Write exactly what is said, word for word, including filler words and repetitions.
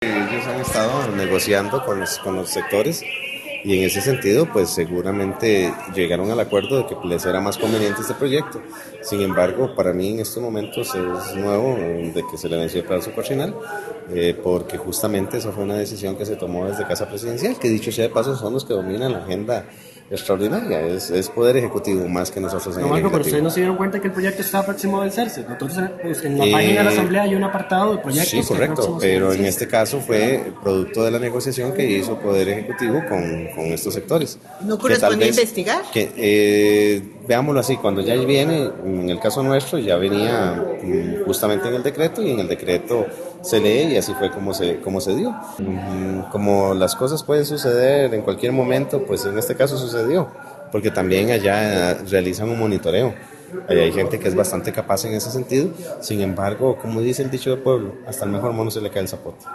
Ellos han estado negociando con los, con los sectores y en ese sentido pues seguramente llegaron al acuerdo de que les era más conveniente este proyecto. Sin embargo, para mí en estos momentos es nuevo eh, de que se le venció el plazo cuatrienal, eh, porque justamente esa fue una decisión que se tomó desde Casa Presidencial, que dicho sea de paso son los que dominan la agenda extraordinaria, es, es Poder Ejecutivo más que nosotros en No, el Marco, pero ustedes Legislativo. no se dieron cuenta que el proyecto está próximo a vencerse. Nosotros, pues, en la Eh, página de la Asamblea hay un apartado de proyectos Sí, que correcto, próximos a pero en vencerse. este caso fue producto de la negociación que hizo Poder Ejecutivo con, con estos sectores. ¿No Que tal corresponde vez, investigar? que eh, veámoslo así, cuando ya viene, en el caso nuestro, ya venía mm, justamente en el decreto y en el decreto se lee y así fue como se, como se dio. Mm, Como las cosas pueden suceder en cualquier momento, pues en este caso sucedió, porque también allá realizan un monitoreo. Ahí hay gente que es bastante capaz en ese sentido. Sin embargo, como dice el dicho del pueblo, hasta el mejor mono se le cae el zapote.